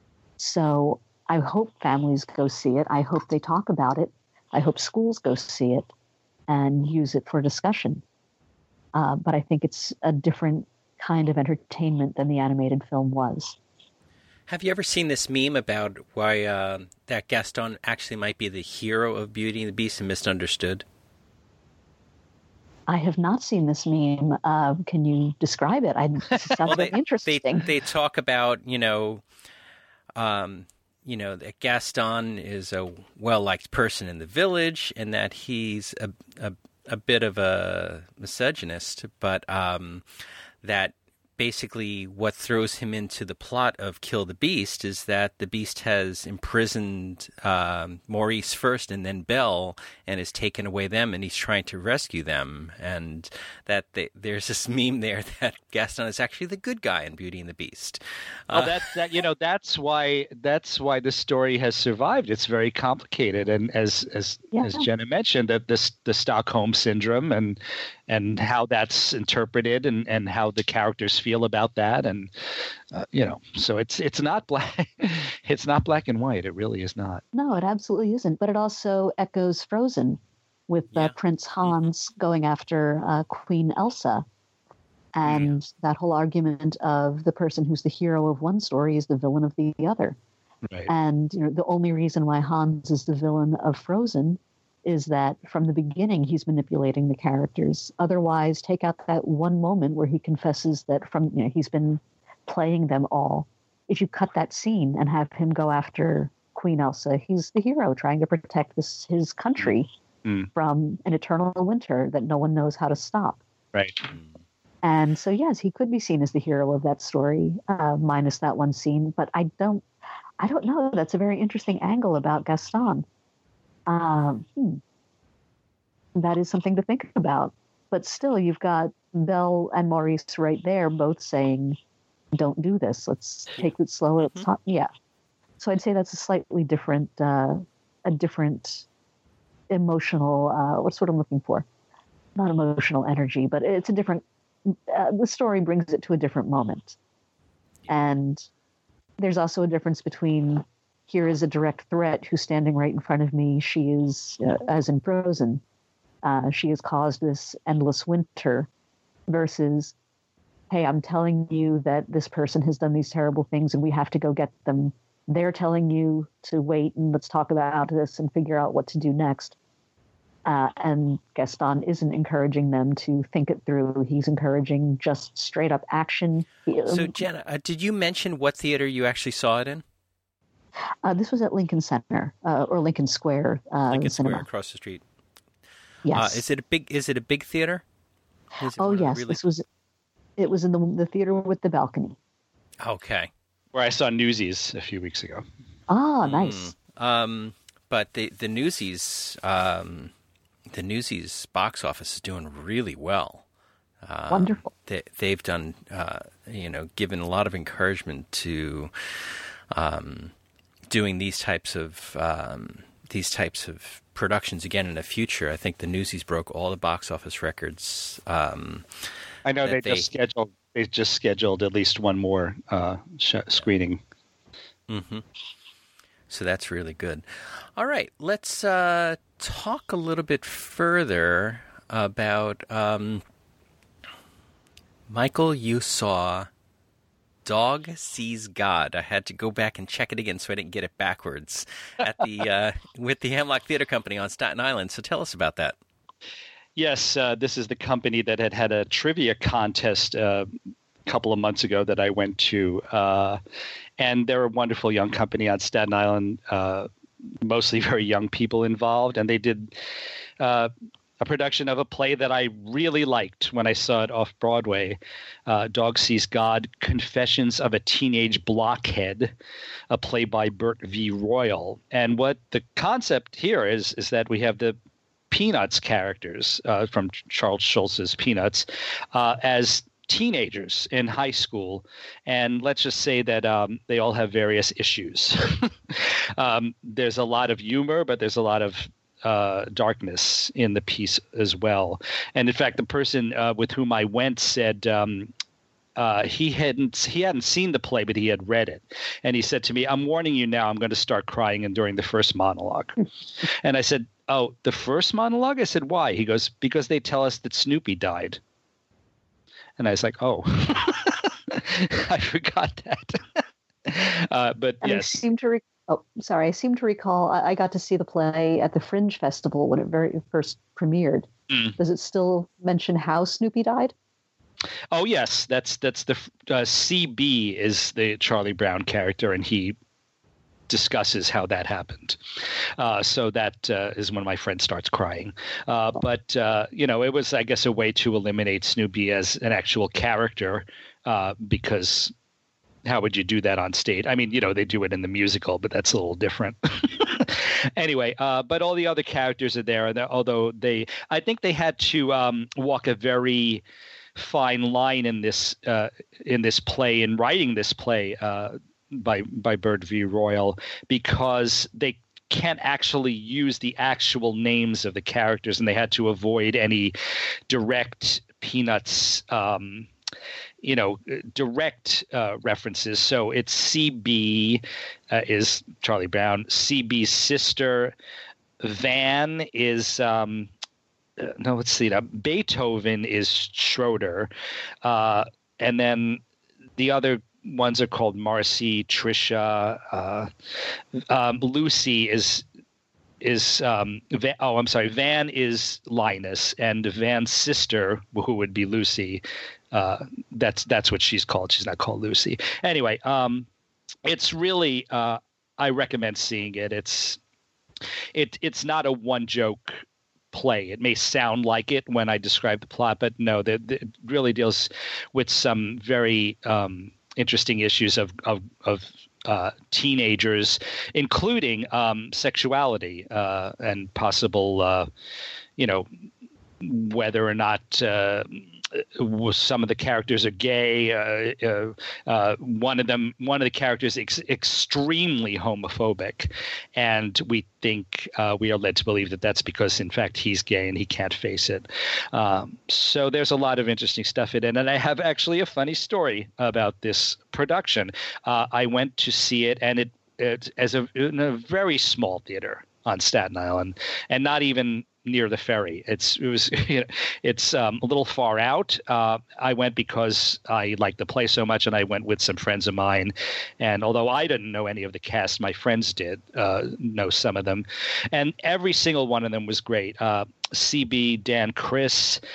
C: So I hope families go see it. I hope they talk about it. I hope schools go see it and use it for discussion. Uh, but I think it's a different kind of entertainment than the animated film was.
B: Have you ever seen this meme about why uh, that Gaston actually might be the hero of Beauty and the Beast and misunderstood?
C: I have not seen this meme. Uh, can you describe it? I, it sounds
B: well,
C: very
B: they,
C: interesting.
B: They, they talk about, you know, um, you know, that Gaston is a well-liked person in the village and that he's a, a, a bit of a misogynist, but um, that basically what throws him into the plot of Kill the Beast is that the Beast has imprisoned um, Maurice first and then Belle and has taken away them, and he's trying to rescue them. And that they, there's this meme there that Gaston is actually the good guy in Beauty and the Beast. Uh,
D: oh, that's that. You know, that's why that's why this story has survived. It's very complicated, and as as
C: yeah.
D: as Jenna mentioned, that this the Stockholm syndrome and and how that's interpreted and, and how the characters feel about that, and uh, you know, so it's it's not black, it's not black and white. It really is not.
C: No, it absolutely isn't. But it also echoes Frozen, with uh,
B: yeah.
C: Prince Hans going after uh, Queen Elsa, and yeah. that whole argument of the person who's the hero of one story is the villain of the other.
D: Right.
C: And you know, the only reason why Hans is the villain of Frozen is that from the beginning he's manipulating the characters. Otherwise, take out that one moment where he confesses that from you know he's been playing them all. If you cut that scene and have him go after Queen Elsa, he's the hero trying to protect this his country mm. from an eternal winter that no one knows how to stop.
D: Right.
C: And so, yes, he could be seen as the hero of that story, uh, minus that one scene. But I don't, I don't know. That's a very interesting angle about Gaston. Um, hmm. That is something to think about. But still, you've got Belle and Maurice right there, both saying, "Don't do this. Let's take it slow." Let's mm-hmm. talk. Yeah. So I'd say that's a slightly different, uh, a different emotional. Uh, what's what I'm looking for? Not emotional energy, but it's a different. Uh, the story brings it to a different moment, and there's also a difference between here is a direct threat who's standing right in front of me. She is, uh, as in Frozen, uh, she has caused this endless winter, versus, hey, I'm telling you that this person has done these terrible things and we have to go get them. They're telling you to wait and let's talk about this and figure out what to do next. Uh, and Gaston isn't encouraging them to think it through. He's encouraging just straight up action.
B: So, Jenna, uh, did you mention what theater you actually saw it in?
C: Uh, this was at Lincoln Center uh, or Lincoln Square. Uh,
B: Lincoln
C: Cinema.
B: Square across the street.
C: Yes.
B: Uh, is it a big? Is it a big theater? Was it
C: Oh
B: one of the
C: yes,
B: really-
C: this was. It was in the the theater with the balcony.
B: Okay.
D: Where I saw Newsies a few weeks ago.
C: Ah, nice.
B: Um, but the the Newsies, um, the Newsies box office is doing really well. Uh,
C: Wonderful.
B: They, they've done, uh, you know, given a lot of encouragement to um, doing these types of um, these types of productions again in the future. I think the Newsies broke all the box office records. Um,
D: I know they,
B: that
D: just scheduled. They just scheduled at least one more uh, sh- screening.
B: Mm-hmm. So that's really good. All right, let's uh, talk a little bit further about um, Michael. You saw Dog Sees God. I had to go back and check it again so I didn't get it backwards at the uh, with the Hemlock Theater Company on Staten Island. So tell us about that.
D: Yes, uh, this is the company that had had a trivia contest uh, a couple of months ago that I went to. Uh, and they're a wonderful young company on Staten Island, uh, mostly very young people involved. And they did uh, a production of a play that I really liked when I saw it off Broadway, uh, Dog Sees God, Confessions of a Teenage Blockhead, a play by Bert V. Royal. And what the concept here is, is that we have the Peanuts characters uh, from Charles Schulz's Peanuts uh, as teenagers in high school. And let's just say that um, they all have various issues. um, there's a lot of humor, but there's a lot of uh, darkness in the piece as well. And in fact, the person uh, with whom I went said um, uh, he hadn't he hadn't seen the play, but he had read it. And he said to me, "I'm warning you now, I'm going to start crying and during the first monologue." And I said, "Oh, the first monologue?" I said, "Why?" He goes, "Because they tell us that Snoopy died." And I was like, "Oh, I forgot that." uh, but
C: And
D: yes,
C: I seem to re- oh, sorry. I seem to recall I, I got to see the play at the Fringe Festival when it very first premiered.
D: Mm.
C: Does it still mention how Snoopy died?
D: oh yes, that's that's the uh, C B is the Charlie Brown character, and he discusses how that happened. Uh, so that uh, is when my friend starts crying. Uh, but, uh, you know, it was, I guess, a way to eliminate Snoopy as an actual character uh, because how would you do that on stage? I mean, you know, they do it in the musical, but that's a little different. Anyway, uh, but all the other characters are there. And although they, I think they had to um, walk a very fine line in this uh, in this play, in writing this play, uh, by by Bert V. Royal, because they can't actually use the actual names of the characters, and they had to avoid any direct Peanuts, um, you know, direct uh, references. So it's C B uh, is Charlie Brown. C B's sister, Van, is um, uh, no, let's see. Now, Beethoven is Schroeder, uh, and then the other ones are called Marcy, Trisha, uh, um, Lucy is is um, Van, oh I'm sorry, Van is Linus, and Van's sister, who would be Lucy, uh, that's that's what she's called. She's not called Lucy. Anyway, um, it's really uh, I recommend seeing it. It's it it's not a one joke play. It may sound like it when I describe the plot, but no, the, the, it really deals with some very um, interesting issues of of, of uh, teenagers, including um, sexuality uh, and possible, uh, you know, whether or not uh, some of the characters are gay. Uh, uh, uh, one of them, one of the characters, is ex- extremely homophobic, and we think uh, we are led to believe that that's because, in fact, he's gay and he can't face it. Um, so there's a lot of interesting stuff in it, and I have actually a funny story about this production. Uh, I went to see it, and it, it as a in a very small theater on Staten Island, and not even near the ferry. It's it was you know, it's um, a little far out. Uh, I went because I liked the play so much, and I went with some friends of mine. And although I didn't know any of the cast, my friends did uh, know some of them, and every single one of them was great. Uh, C B, Dan Criss,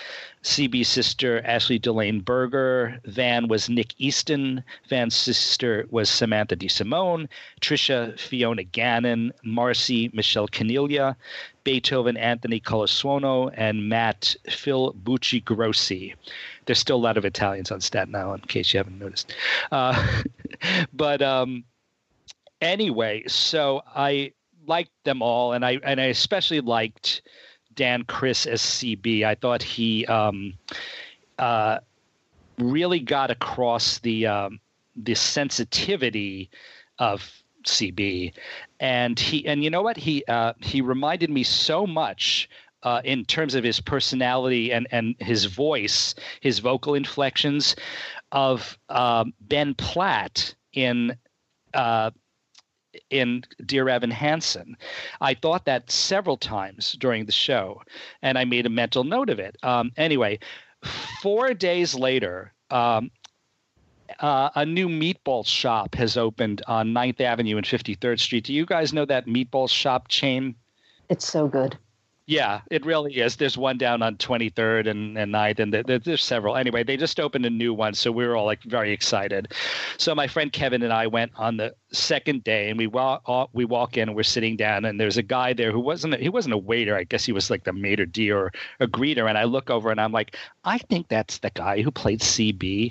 D: C B's sister, Ashley Delane Berger. Van was Nick Easton. Van's sister was Samantha DeSimone. Trisha, Fiona Gannon. Marcy, Michelle Caniglia. Beethoven, Anthony Colosuono. And Matt, Phil Bucci Grossi. There's still a lot of Italians on Staten Island, in case you haven't noticed. Uh, but um, anyway, so I liked them all, and I and I especially liked Dan Criss as C B. I thought he um, uh, really got across the um, the sensitivity of C B, and he and you know what he uh, he reminded me so much uh, in terms of his personality and and his voice, his vocal inflections of um, Ben Platt in. Uh, in Dear Evan Hansen. I thought that several times during the show, and I made a mental note of it. Um, anyway, four days later, um, uh, a new meatball shop has opened on ninth Avenue and fifty-third Street. Do you guys know that meatball shop chain?
C: It's so good.
D: Yeah, it really is. There's one down on twenty-third and, and ninth, and there, there's several. Anyway, they just opened a new one, so we were all like very excited. So my friend Kevin and I went on the second day, and we walk we walk in, and we're sitting down, and there's a guy there who wasn't a, he wasn't a waiter. I guess he was like the maitre d' or a greeter. And I look over, and I'm like, I think that's the guy who played C B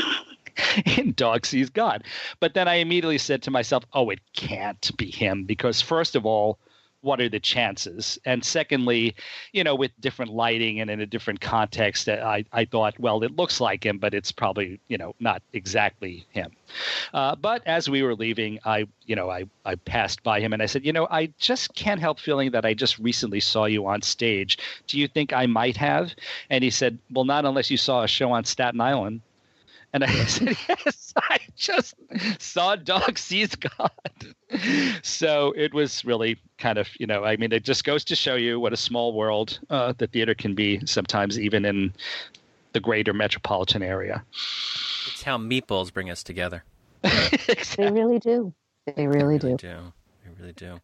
D: in Dog Sees God. But then I immediately said to myself, oh, it can't be him, because first of all, what are the chances? And secondly, you know, with different lighting and in a different context, I, I thought, well, it looks like him, but it's probably, you know, not exactly him. Uh, but as we were leaving, I, you know, I, I passed by him and I said, you know, I just can't help feeling that I just recently saw you on stage. Do you think I might have? And he said, well, not unless you saw a show on Staten Island. And I said, yes, I just saw Dog Sees God. So it was really kind of, you know, I mean, it just goes to show you what a small world uh, the theater can be sometimes, even in the greater metropolitan area.
B: It's how meatballs bring us together.
C: Exactly. They really do. They really,
B: they really
C: do.
B: do. They really do.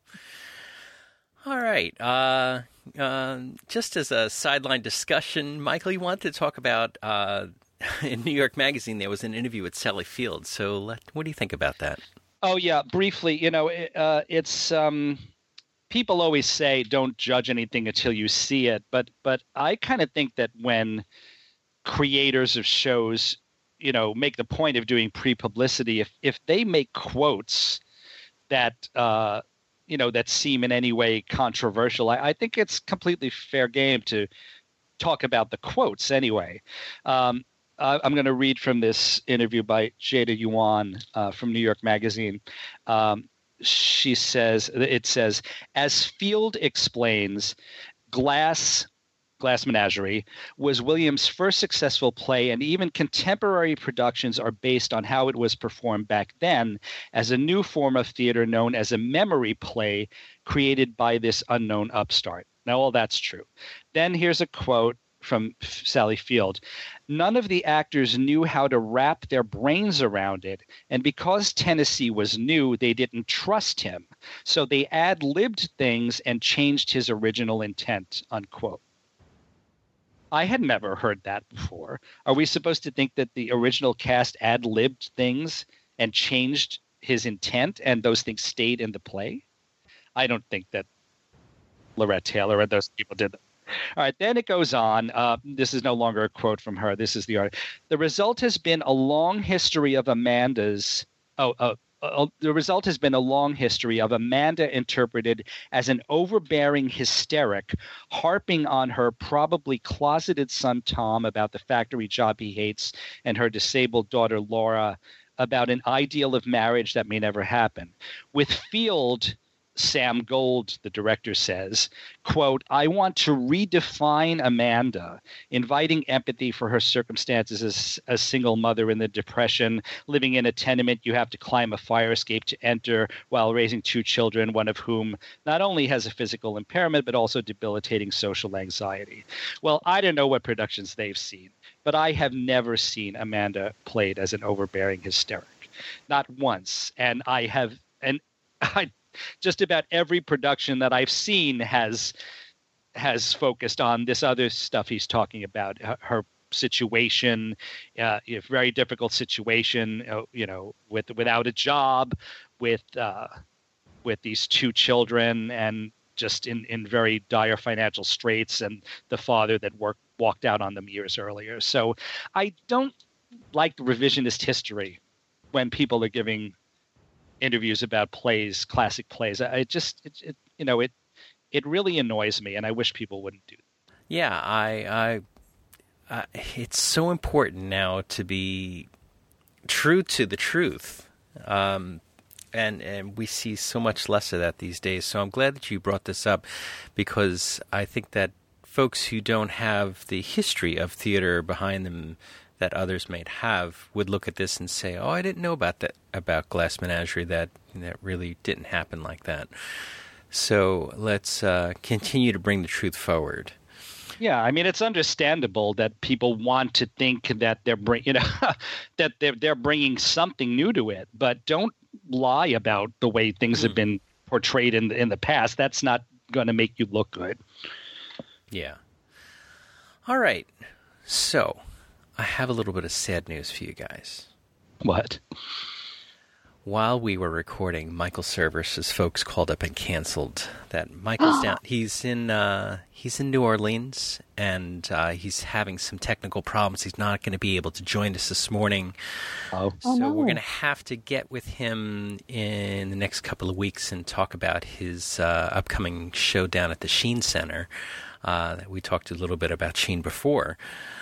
B: All right. Uh, uh, just as a sideline discussion, Michael, you wanted to talk about uh, in New York Magazine, there was an interview with Sally Field. So let, what do you think about that?
D: Oh, yeah. Briefly, you know, uh, it's um, people always say don't judge anything until you see it. But but I kind of think that when creators of shows, you know, make the point of doing pre-publicity, if if they make quotes that, uh, you know, that seem in any way controversial, I, I think it's completely fair game to talk about the quotes anyway. Um, Uh, I'm going to read from this interview by Jada Yuan uh, from New York Magazine. Um, she says, it says, as Field explains, Glass, Glass Menagerie was Williams' first successful play, and even contemporary productions are based on how it was performed back then as a new form of theater known as a memory play created by this unknown upstart. Now, all that's true. Then here's a quote from Sally Field. None of the actors knew how to wrap their brains around it, and because Tennessee was new, they didn't trust him. So they ad-libbed things and changed his original intent, unquote. I had never heard that before. Are we supposed to think that the original cast ad-libbed things and changed his intent, and those things stayed in the play? I don't think that Lorette Taylor and those people did that. All right, then it goes on. Uh, this is no longer a quote from her. This is the article. The result has been a long history of Amanda's. Oh, uh, uh, the result has been a long history of Amanda interpreted as an overbearing hysteric, harping on her probably closeted son Tom about the factory job he hates, and her disabled daughter Laura about an ideal of marriage that may never happen. With Field, Sam Gold, the director, says, quote, I want to redefine Amanda, inviting empathy for her circumstances as a single mother in the Depression, living in a tenement you have to climb a fire escape to enter while raising two children, one of whom not only has a physical impairment, but also debilitating social anxiety. Well, I don't know what productions they've seen, but I have never seen Amanda played as an overbearing hysteric. Not once. And I have, and I, just about every production that I've seen has has focused on this other stuff he's talking about, her, her situation, uh, a very difficult situation, uh, you know, with without a job, with uh, with these two children, and just in, in very dire financial straits, and the father that worked walked out on them years earlier. So I don't like revisionist history when people are giving interviews about plays, classic plays. I it just, it, it, you know, it it really annoys me, and I wish people wouldn't do that.
B: Yeah, I, I, uh, it's so important now to be true to the truth, um, and and we see so much less of that these days. So I'm glad that you brought this up, because I think that folks who don't have the history of theater behind them that others may have would look at this and say, "Oh, I didn't know about that about Glass Menagerie. That that really didn't happen like that." So let's uh, continue to bring the truth forward.
D: Yeah, I mean, it's understandable that people want to think that they're bring, you know, that they're they're bringing something new to it, but don't lie about the way things mm. have been portrayed in the, in the past. That's not going to make you look good.
B: Yeah. All right. So I have a little bit of sad news for you guys.
D: What?
B: While we were recording, Michael Service's folks called up and canceled that. Michael's down. He's in uh, he's in New Orleans, and uh, he's having some technical problems. He's not going to be able to join us this morning.
D: Oh,
B: so
C: oh no.
B: we're going to have to get with him in the next couple of weeks and talk about his uh, upcoming show down at the Sheen Center. Uh, we talked a little bit about Sheen before.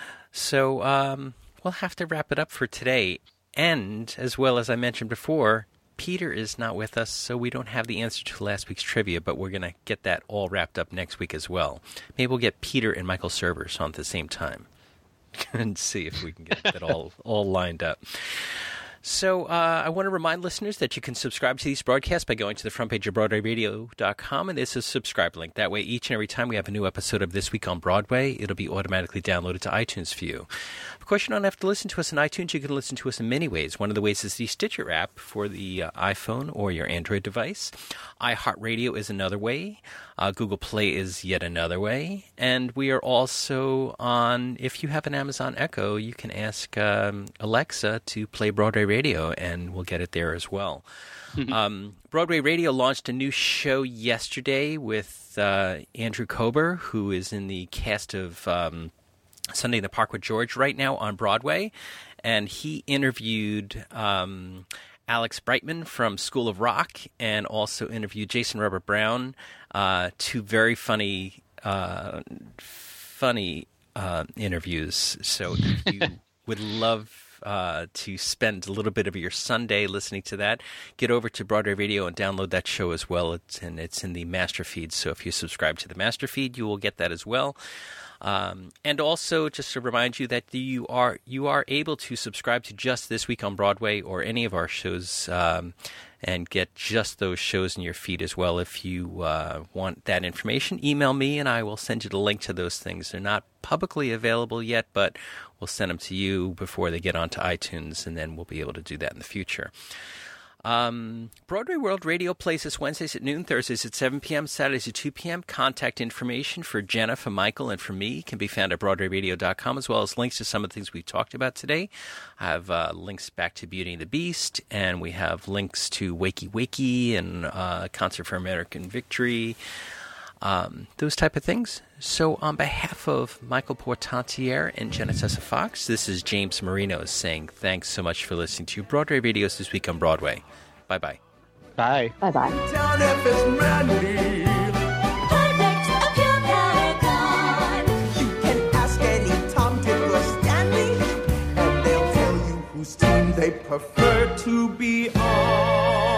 B: So um, we'll have to wrap it up for today. And, as well as I mentioned before, Peter is not with us, so we don't have the answer to last week's trivia, but we're going to get that all wrapped up next week as well. Maybe we'll get Peter and Michael Servers on at the same time and see if we can get that all, all lined up. So uh, I want to remind listeners that you can subscribe to these broadcasts by going to the front page of Broadway Radio dot com, and there's a subscribe link. That way, each and every time we have a new episode of This Week on Broadway, it'll be automatically downloaded to iTunes for you. Of course, you don't have to listen to us on iTunes. You can listen to us in many ways. One of the ways is the Stitcher app for the uh, iPhone or your Android device. iHeartRadio is another way. Uh, Google Play is yet another way. And we are also on, if you have an Amazon Echo, you can ask um, Alexa to play Broadway Radio, and we'll get it there as well. um, Broadway Radio launched a new show yesterday with uh, Andrew Kober, who is in the cast of um, Sunday in the Park with George right now on Broadway. And he interviewed um, Alex Brightman from School of Rock, and also interviewed Jason Robert Brown. Uh, two very funny, uh, funny uh, interviews. So if you would love uh, to spend a little bit of your Sunday listening to that, get over to Broadway Radio and download that show as well. It's, and it's in the master feed. So if you subscribe to the master feed, you will get that as well. Um, and also, just to remind you that you are you are able to subscribe to just This Week on Broadway or any of our shows, um, and get just those shows in your feed as well. If you uh, want that information, email me and I will send you the link to those things. They're not publicly available yet, but we'll send them to you before they get onto iTunes, and then we'll be able to do that in the future. Um, Broadway World Radio plays this Wednesdays at noon, Thursdays at seven p.m., Saturdays at two p.m. Contact information for Jenna, for Michael, and for me can be found at Broadway Radio dot com, as well as links to some of the things we've talked about today. I have uh, links back to Beauty and the Beast, and we have links to Wakey Wakey and uh, Concert for American Victory, um, those type of things. So on behalf of Michael Portantiere and Jenna Tessa Fox, this is James Marino saying thanks so much for listening to Broadway Radio's This Week on Broadway. Bye-bye.
D: Bye.
C: Bye-bye.
E: Down if it's Mandy. Perfect, a pure paragon. You can ask any Tom, Dick, or Stanley, and they'll tell you whose team they prefer to be on.